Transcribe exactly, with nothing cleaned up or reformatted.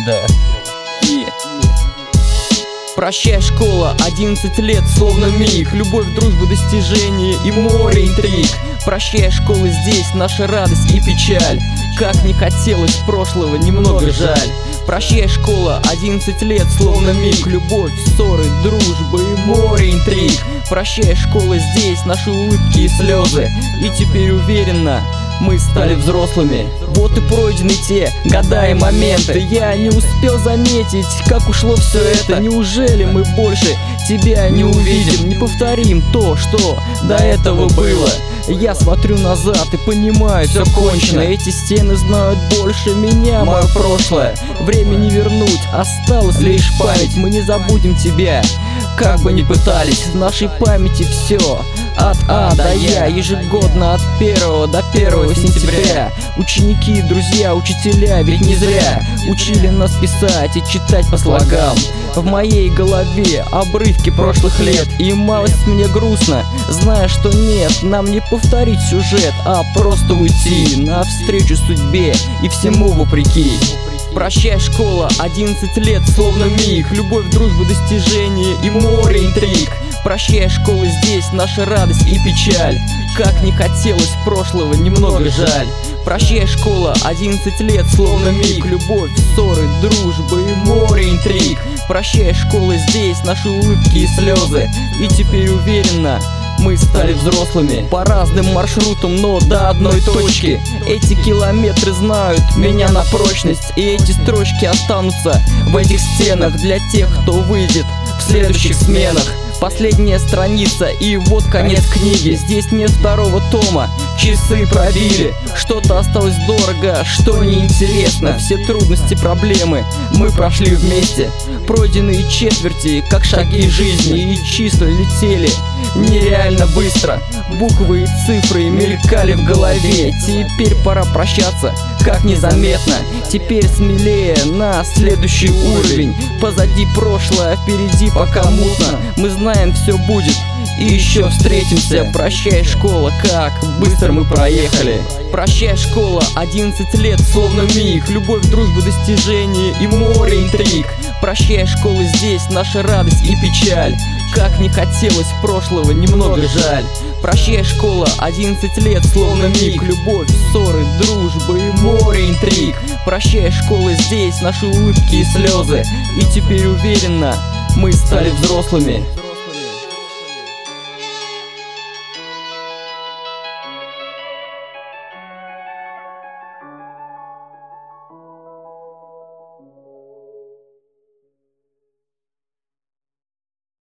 Да. И... Прощай, школа, одиннадцать лет, словно миг. Любовь, дружба, достижения и море интриг. Прощай, школа, здесь наша радость и печаль. Как не хотелось прошлого, немного жаль. Прощай, школа, одиннадцать лет, словно миг. Любовь, ссоры, дружба и море интриг. Прощай, школа, здесь наши улыбки и слезы. И теперь уверенно мы стали взрослыми. Вот и пройдены те года и моменты. Я не успел заметить, как ушло все это. Неужели мы больше тебя не увидим, не повторим то, что до этого было? Я смотрю назад и понимаю, все кончено. Эти стены знают больше меня, мое прошлое. Время не вернуть, осталась лишь память. Мы не забудем тебя, как бы ни пытались. В нашей памяти все от А до Я, ежегодно от первого до первого сентября. Ученики, друзья, учителя, ведь не зря учили нас писать и читать по слогам. В моей голове обрывки прошлых лет, и малость мне грустно, зная, что нет, нам не повторить сюжет, а просто уйти навстречу судьбе и всему вопреки. Прощай, школа, одиннадцать лет, словно миг. Любовь, дружба, достижения и море интриг. Прощай, школа, здесь наша радость и печаль. Как не хотелось прошлого, немного жаль. Прощай, школа, одиннадцать лет, словно миг. Любовь, ссоры, дружба и море интриг. Прощай, школа, здесь наши улыбки и слезы. И теперь уверенно мы стали взрослыми. По разным маршрутам, но до одной точки. Эти километры знают меня на прочность. И эти строчки останутся в этих стенах для тех, кто выйдет в следующих сменах. Последняя страница, и вот конец книги. Здесь нет второго тома, часы пробили. Что-то осталось дорого, что неинтересно. Все трудности, проблемы мы прошли вместе. Пройденные четверти, как шаги жизни. И числа летели нереально быстро. Буквы и цифры мелькали в голове. Теперь пора прощаться, как незаметно. Теперь смелее на следующий уровень. Позади прошлое, впереди пока мутно. Мы знаем, все будет, и еще встретимся. Прощай, школа, как быстро мы проехали. Прощай, школа, одиннадцать лет, словно миг. Любовь, дружба, достижения и море интриг. Прощай, школа, здесь наша радость и печаль. Как не хотелось прошлого, немного жаль. Прощай, школа, одиннадцать лет, словно миг. Любовь, ссоры, дружба и море интриг. Прощай, школа, здесь наши улыбки и слезы. И теперь уверенно мы стали взрослыми.